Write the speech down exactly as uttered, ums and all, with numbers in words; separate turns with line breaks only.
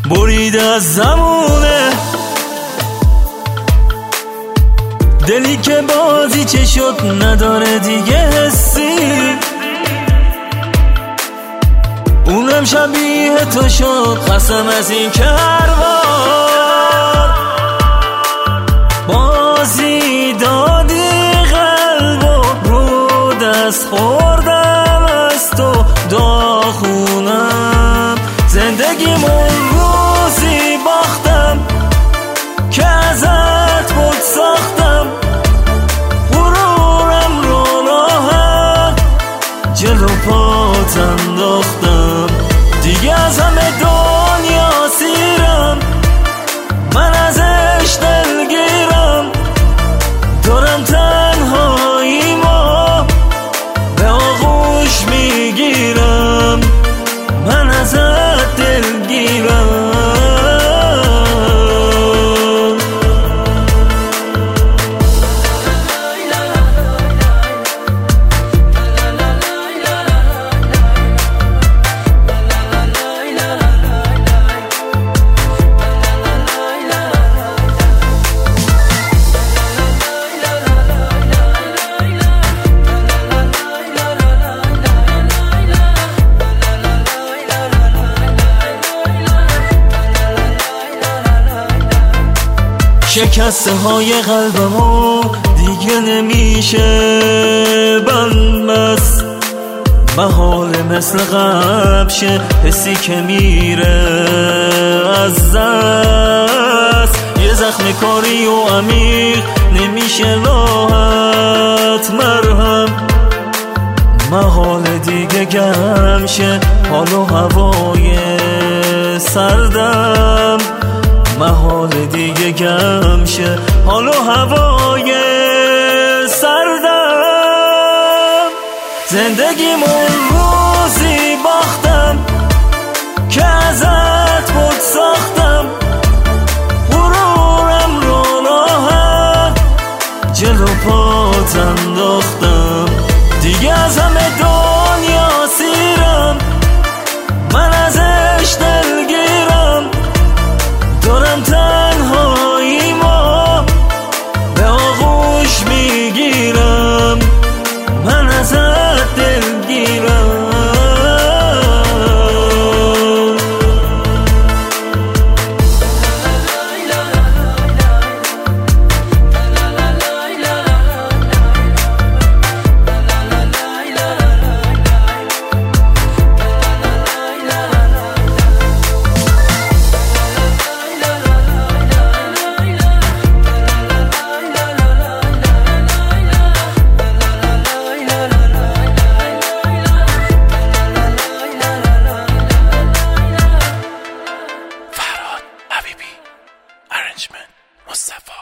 برید از زمونه، دلی که بازی چه شد نداره دیگه حسی، اونم شبیه تو شد. قسم از این که هر بار بازی دادی قلب و رو دست خوردم از تو داغونم. زندگیمون روزی باختم که ازت بود ساختم، غرورم رو راحت جلو پات انداختم. دیگه از همه دنیا سیرم، من ازش دلگیرم، دارم تنهاییمو به آغوش میگیرم، من ازت دلگیرم. شکسته های قلبمو دیگه نمیشه بند بس، محال مثل قبل شه حسی که میره از دست. یه زخم کاری و عمیق نمیشه راحت مرهم، محال دیگه گم شه حال و هوای سردم، محال دیگه گم شه حال و هوای سردم. زندگیمون روزی باختم که ازت بود ساختم، غرورم رو راحت جلو پات انداختم. دیگه از همه دنیا سیرم، من ازش دلگیرم، دارم تنهاییمو به آغوش میگیرم، من ازت دلگیرم.
Arrangement Mustafa.